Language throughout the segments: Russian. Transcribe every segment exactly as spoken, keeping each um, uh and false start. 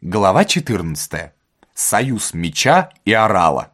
Глава четырнадцатая. Союз меча и орала.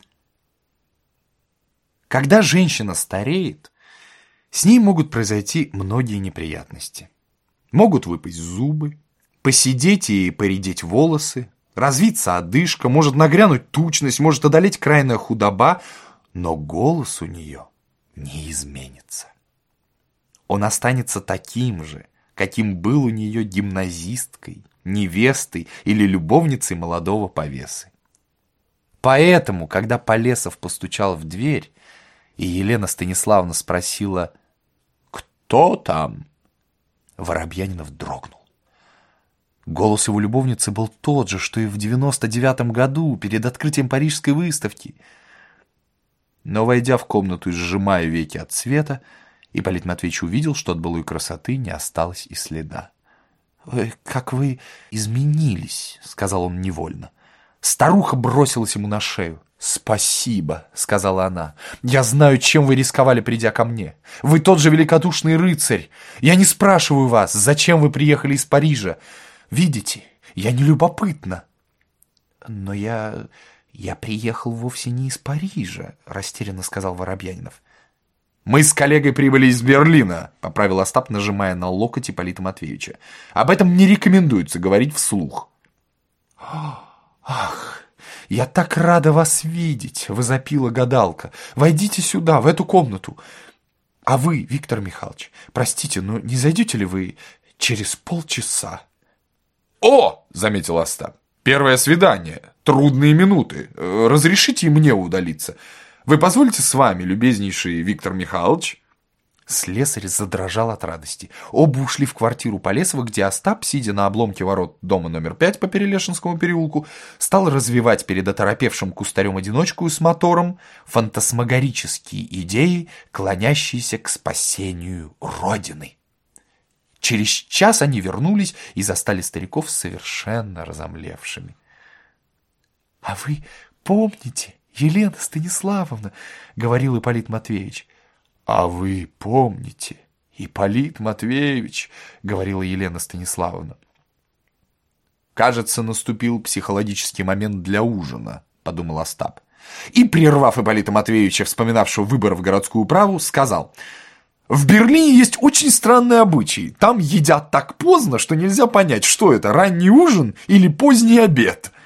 Когда женщина стареет, с ней могут произойти многие неприятности. Могут выпасть зубы, поседеть и поредеть волосы, развиться одышка, может нагрянуть тучность, может одолеть крайняя худоба, но голос у нее не изменится. Он останется таким же, каким был у нее гимназисткой, невестой или любовницей молодого повесы. Поэтому, когда Полесов постучал в дверь, и Елена Станиславовна спросила: «Кто там?», Воробьянинов дрогнул. Голос его любовницы был тот же, что и в девяносто девятом году, перед открытием Парижской выставки. Но, войдя в комнату и сжимая веки от света, Ипполит Матвеевич увидел, что от былой красоты не осталось и следа. «Как вы изменились», — сказал он невольно. Старуха бросилась ему на шею. «Спасибо», — сказала она. «Я знаю, чем вы рисковали, придя ко мне. Вы тот же великодушный рыцарь. Я не спрашиваю вас, зачем вы приехали из Парижа. Видите, я не любопытна». «Но я... я приехал вовсе не из Парижа», — растерянно сказал Воробьянинов. «Мы с коллегой прибыли из Берлина», — поправил Остап, нажимая на локоть Ипполита Матвеевича. «Об этом не рекомендуется говорить вслух». «Ах, я так рада вас видеть!» — возопила гадалка. «Войдите сюда, в эту комнату. А вы, Виктор Михайлович, простите, но не зайдете ли вы через полчаса?» «О!» — заметил Остап. «Первое свидание. Трудные минуты. Разрешите и мне удалиться. Вы позволите с вами, любезнейший Виктор Михайлович?» Слесарь задрожал от радости. Оба ушли в квартиру Полесова, где Остап, сидя на обломке ворот дома номер пять по Перелешинскому переулку, стал развивать перед оторопевшим кустарем-одиночку с мотором фантасмагорические идеи, клонящиеся к спасению Родины. Через час они вернулись и застали стариков совершенно разомлевшими. «А вы помните, Елена Станиславовна, — говорил Ипполит Матвеевич, — а вы помните, Ипполит Матвеевич, — говорила Елена Станиславовна. «Кажется, наступил психологический момент для ужина», — подумал Остап. И, прервав Ипполита Матвеевича, вспоминавшего выборы в городскую управу, сказал: «В Берлине есть очень странный обычай. Там едят так поздно, что нельзя понять, что это, ранний ужин или поздний обед».